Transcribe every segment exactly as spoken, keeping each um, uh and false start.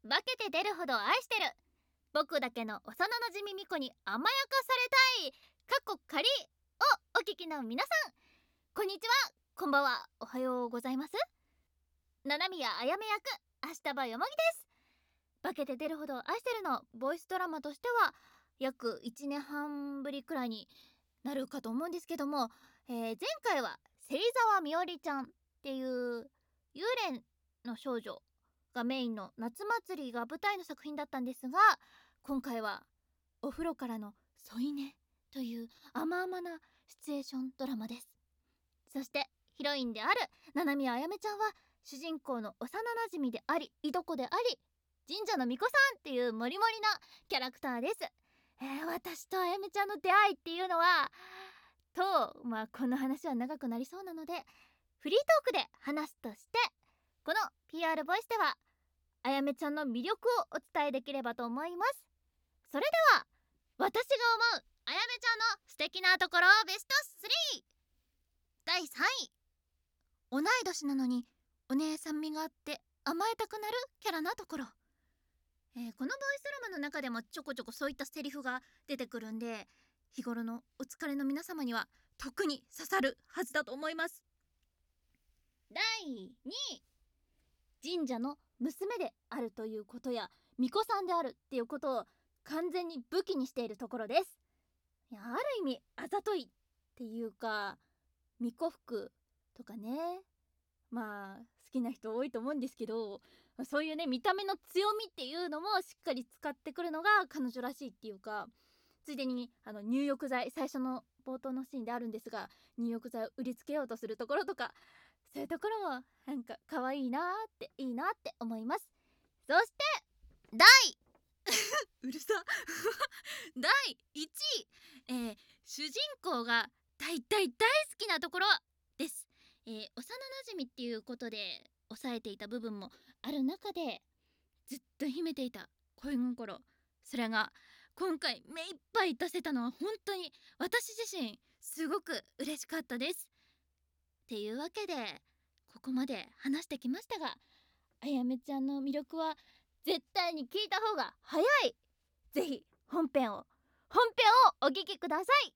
化けて出るほど愛してる僕だけの幼なじみ巫女に甘やかされたいかっこ仮をお聞きの皆さん、こんにちは、こんばんは、おはようございます。七宮あやめ役明日場よもぎです。化けて出るほど愛してるのボイスドラマとしては約いちねんはんぶりくらいになるかと思うんですけども、えー、前回は芹沢みおりちゃんっていう幽霊の少女がメインの夏祭りが舞台の作品だったんですが、今回はお風呂からの添い寝という甘々なシチュエーションドラマです。そしてヒロインである七宮あやめちゃんは主人公の幼なじみでありいとこであり神社の巫女さんっていうモリモリなキャラクターです。えー、私とあやめちゃんの出会いっていうのはとまあこの話は長くなりそうなのでフリートークで話すとして、この ピーアール ボイスではあやめちゃんの魅力をお伝えできればと思います。それでは私が思うあやめちゃんの素敵なところベストスリーだいさんい、同い年なのにお姉さん味があって甘えたくなるキャラなところ。えー、このボイスドラマの中でもちょこちょこそういったセリフが出てくるんで、日頃のお疲れの皆様には特に刺さるはずだと思います。だいにい、神社の娘であるということや巫女さんであるっていうことを完全に武器にしているところです。いや、ある意味あざといっていうか、巫女服とかね、まあ好きな人多いと思うんですけど、そういうね見た目の強みっていうのもしっかり使ってくるのが彼女らしいっていうか、ついでにあの入浴剤、最初の冒頭のシーンであるんですが、入浴剤を売りつけようとするところとか、そういうところもなんか可愛いなーっていいなって思います。そして第うるさだいいちい、えー、主人公が大大大好きなところです。えー、幼なじみっていうことで抑えていた部分もある中でずっと秘めていた恋心、それが今回目いっぱい出せたのは本当に私自身すごく嬉しかったです。っていうわけでここまで話してきましたが、あやめちゃんの魅力は絶対に聞いた方が早い。ぜひ本編を本編をお聞きください。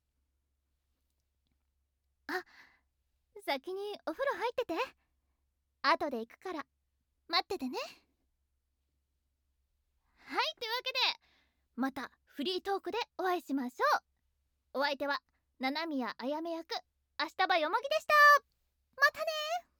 あ、先にお風呂入ってて、後で行くから待っててね。はい、というわけでまたフリートークでお会いしましょう。お相手は七宮あやめ役明日場よもぎでした。またね。